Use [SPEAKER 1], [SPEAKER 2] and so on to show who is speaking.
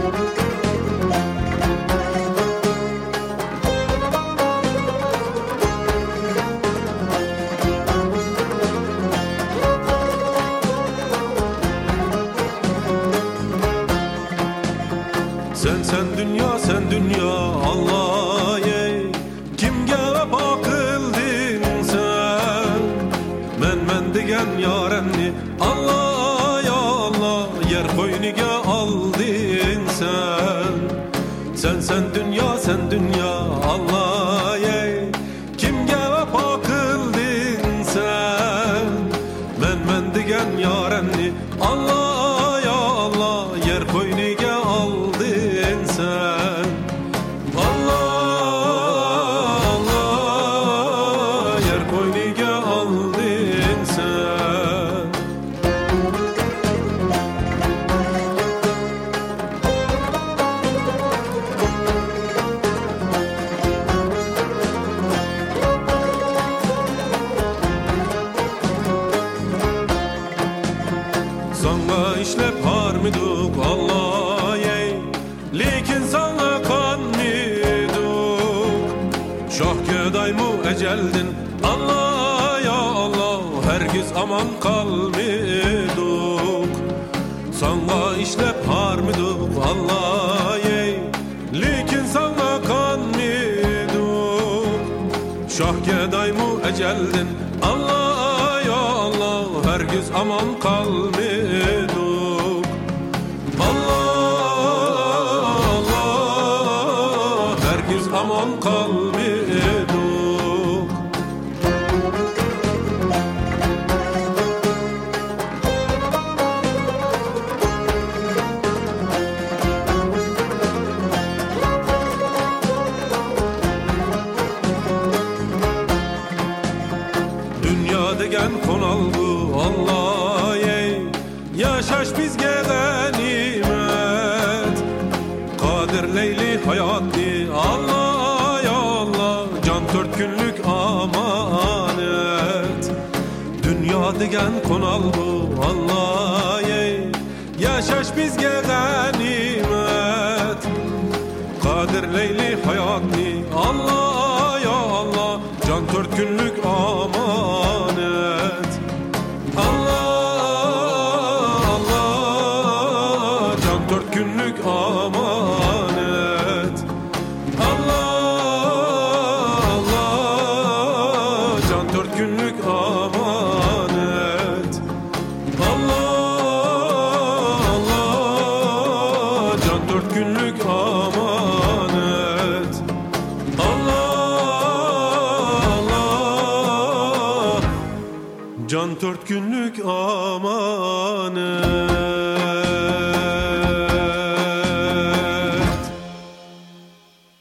[SPEAKER 1] Sen dünya, sen dünya, Allah ey. Kimge bakıldın sen? Men degen yarenni, Allah ya Allah, yer koyniga aldın sen. Sen dünya, sen dünya, Allah ey. Kimge bakıldın sen? Men degen yarenni, Allah ya Allah, yer koyniga aldın sen. Allah Allah, yer koyniga aldın sen. Sana işlep harmiduk Allah ey, lekin sana kanmiduk. Şah geday mu eceldin Allah ya Allah, herkes aman kalmiduk. Sana işlep harmiduk Allah ey, lekin sana kanmiduk. Şah geday mu eceldin Allah ya Allah, herkes aman kalmiduk. Aman kalmiduk. Dünya degen konalgu Allah ey, yaşaş bizge ganimet. Kadirleyli hayatni Allah ya Allah, can 4 günlük amanet. Dünya degen konalgu Allah ey, yaşaş bizge ganimet. Kadirleyli hayatni Allah ya Allah, can 4 günlük amanet. Allah Allah, can 4 günlük amanet. Allah Allah, can 4 günlük amanet. Allah Allah, can 4 günlük amanet. Allah Allah, can 4 günlük amanet.